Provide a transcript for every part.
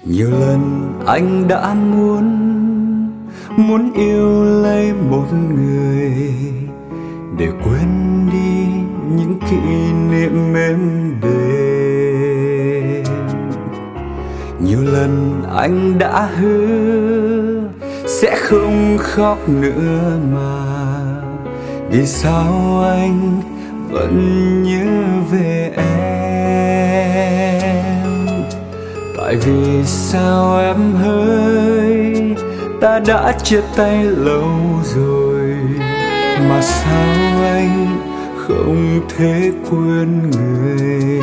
Nhiều lần anh đã muốn yêu lấy một người để quên đi những kỷ niệm êm đềm. Nhiều lần anh đã hứa sẽ không khóc nữa mà vì sao anh vẫn nhớ về em? Tại vì sao em hỡi, ta đã chia tay lâu rồi mà sao anh không thể quên người?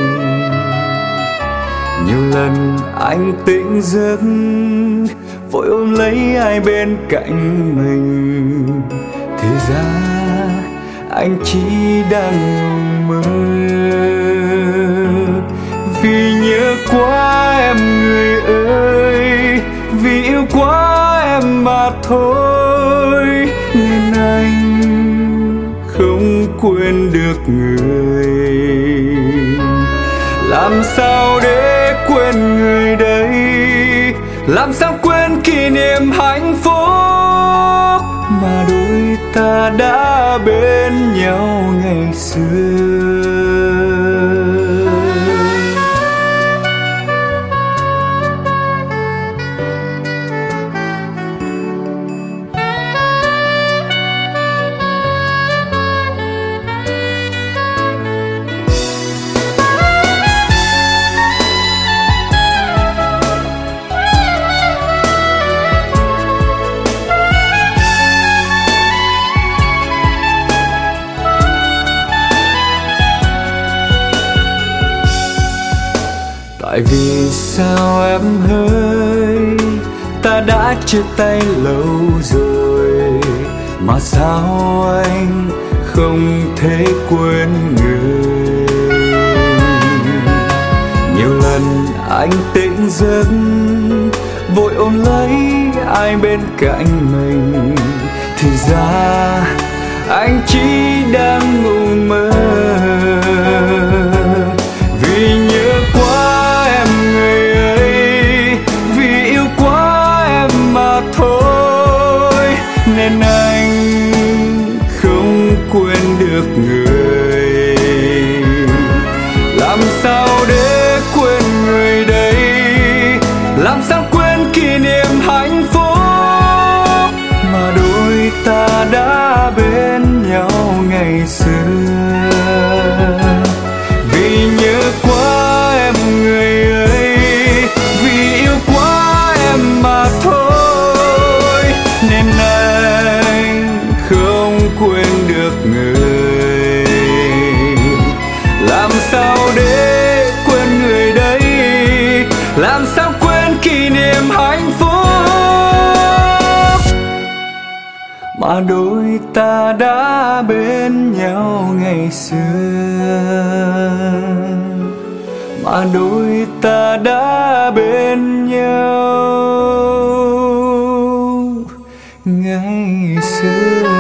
Nhiều lần anh tỉnh giấc vội ôm lấy ai bên cạnh mình, thì ra anh chỉ đang mơ. Vì nhớ quá em người ơi, vì yêu quá em mà thôi, nên anh không quên được người. Làm sao để quên người đây? Làm sao quên kỷ niệm hạnh phúc mà đôi ta đã bên nhau ngày xưa? Tại vì sao em hỡi, ta đã chia tay lâu rồi mà sao anh không thể quên người? Nhiều lần anh tỉnh giấc vội ôm lấy ai bên cạnh mình, thì ra anh chỉ đang ngủ mơ. Vì nhớ quá em người ơi, vì yêu quá em mà thôi, nên anh không quên được người. Làm sao để quên người đây? Làm sao quên kỷ niệm hạnh phúc mà đôi ta đã bên nhau ngày xưa? Vì nhớ quá em người ơi, vì yêu quá em mà thôi, nên anh không quên được người. Làm sao để quên người đây? Làm sao quên kỷ niệm hạnh phúc mà đôi ta đã bên nhau ngày xưa? Mà đôi ta đã bên nhau ngày xưa.